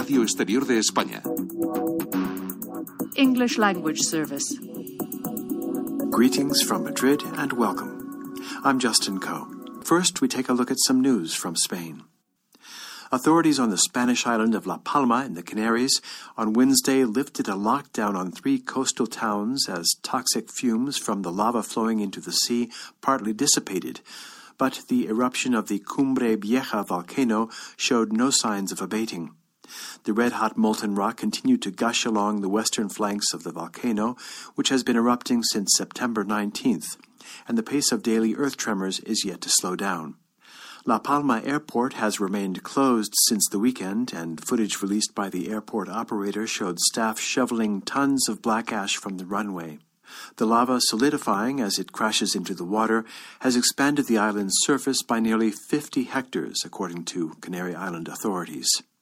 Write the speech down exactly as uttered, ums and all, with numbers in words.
Radio Exterior de España. English Language Service. Greetings from Madrid and welcome. I'm Justin Coe. First, we take a look at some news from Spain. Authorities on the Spanish island of La Palma in the Canaries on Wednesday lifted a lockdown on three coastal towns as toxic fumes from the lava flowing into the sea partly dissipated, but the eruption of the Cumbre Vieja volcano showed no signs of abating. The red-hot molten rock continued to gush along the western flanks of the volcano, which has been erupting since September nineteenth, and the pace of daily earth tremors is yet to slow down. La Palma Airport has remained closed since the weekend, and footage released by the airport operator showed staff shoveling tons of black ash from the runway. The lava, solidifying as it crashes into the water, has expanded the island's surface by nearly fifty hectares, according to Canary Island authorities.